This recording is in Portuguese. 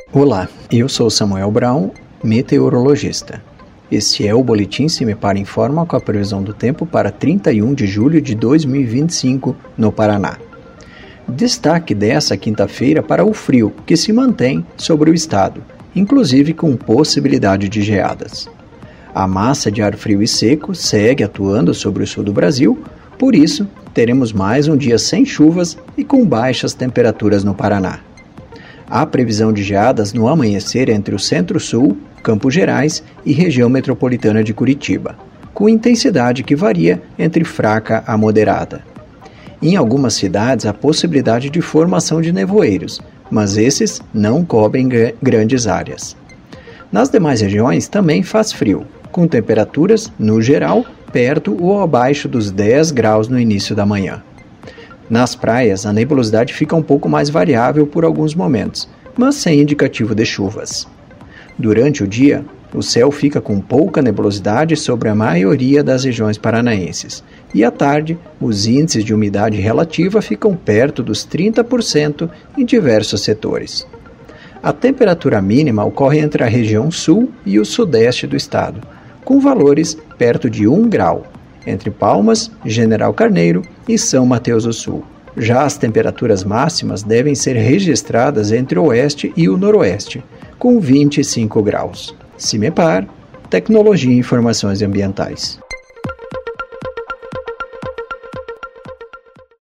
Olá, eu sou Samuel Brown, meteorologista. Este é o Boletim CIMEPAR Informa com a previsão do tempo para 31 de julho de 2025 no Paraná. Destaque dessa quinta-feira para o frio que se mantém sobre o estado, inclusive com possibilidade de geadas. A massa de ar frio e seco segue atuando sobre o sul do Brasil, por isso teremos mais um dia sem chuvas e com baixas temperaturas no Paraná. Há previsão de geadas no amanhecer entre o Centro-Sul, Campos Gerais e região metropolitana de Curitiba, com intensidade que varia entre fraca a moderada. Em algumas cidades há possibilidade de formação de nevoeiros, mas esses não cobrem grandes áreas. Nas demais regiões também faz frio, com temperaturas, no geral, perto ou abaixo dos 10 graus no início da manhã. Nas praias, a nebulosidade fica um pouco mais variável por alguns momentos, mas sem indicativo de chuvas. Durante o dia, o céu fica com pouca nebulosidade sobre a maioria das regiões paranaenses, e à tarde, os índices de umidade relativa ficam perto dos 30% em diversos setores. A temperatura mínima ocorre entre a região sul e o sudeste do estado, com valores perto de 1 grau, entre Palmas, General Carneiro e São Mateus do Sul. Já as temperaturas máximas devem ser registradas entre o oeste e o noroeste, com 25 graus. CIMEPAR, Tecnologia e Informações Ambientais.